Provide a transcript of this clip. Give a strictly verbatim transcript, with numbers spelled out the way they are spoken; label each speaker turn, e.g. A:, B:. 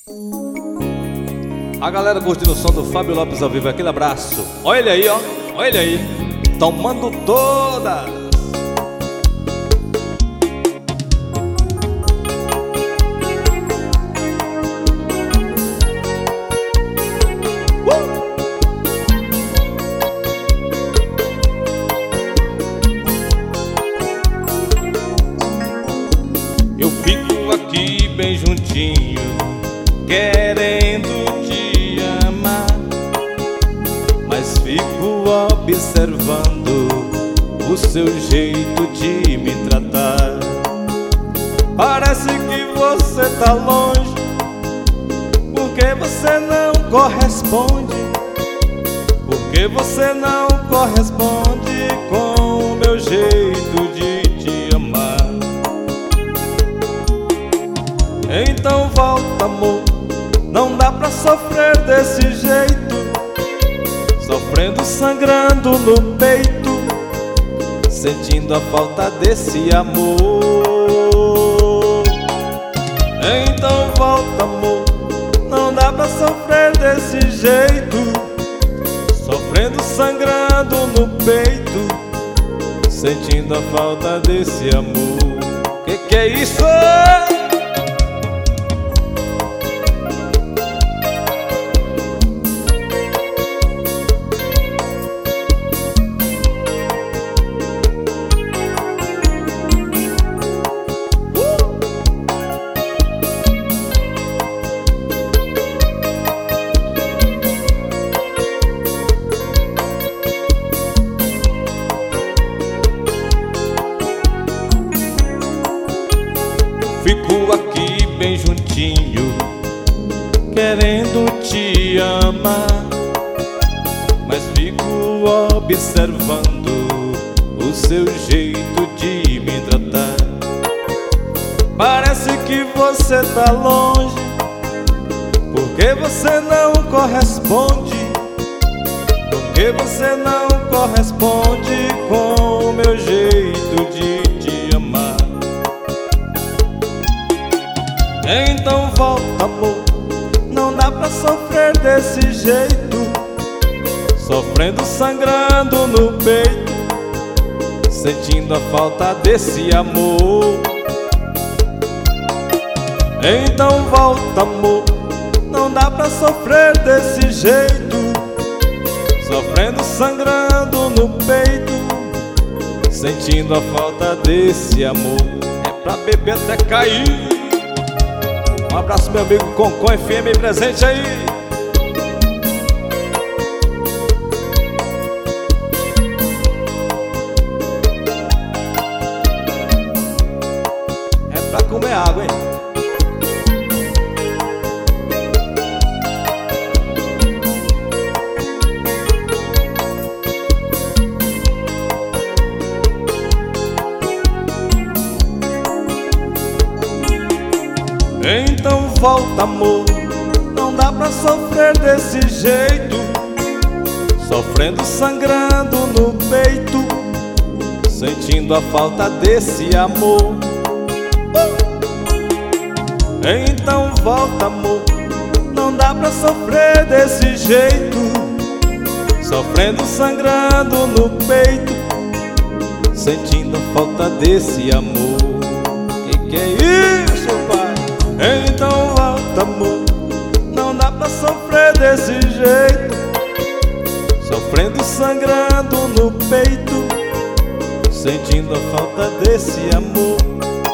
A: A galera curtindo o som do Fábio Lopes ao vivo, aquele abraço. Olha ele aí, ó, olha ele aí, tomando toda. Uh! Eu fico aqui bem juntinho, querendo te amar, mas fico observando o seu jeito de me tratar. Parece que você tá longe, porque você não corresponde, porque você não corresponde com o meu jeito de te amar. Então volta, amor, não dá pra sofrer desse jeito, sofrendo, sangrando no peito, sentindo a falta desse amor. Então volta, amor, não dá pra sofrer desse jeito, sofrendo, sangrando no peito, sentindo a falta desse amor. Que que é isso? Fico aqui bem juntinho, querendo te amar, mas fico observando o seu jeito de me tratar. Parece que você tá longe, porque você não corresponde, porque você não corresponde com o meu jeito de te amar. Então volta, amor, não dá pra sofrer desse jeito, sofrendo, sangrando no peito, sentindo a falta desse amor. Então volta, amor, não dá pra sofrer desse jeito, sofrendo, sangrando no peito, sentindo a falta desse amor. É pra beber até cair. Um abraço, meu amigo Concon F M presente aí. É pra comer água, hein? Então volta, amor, não dá pra sofrer desse jeito, sofrendo, sangrando no peito, sentindo a falta desse amor. Então volta, amor, não dá pra sofrer desse jeito, sofrendo, sangrando no peito, sentindo a falta desse amor. Que que é isso, pai? Então volta, amor, não dá pra sofrer desse jeito, sofrendo, sangrando no peito, sentindo a falta desse amor.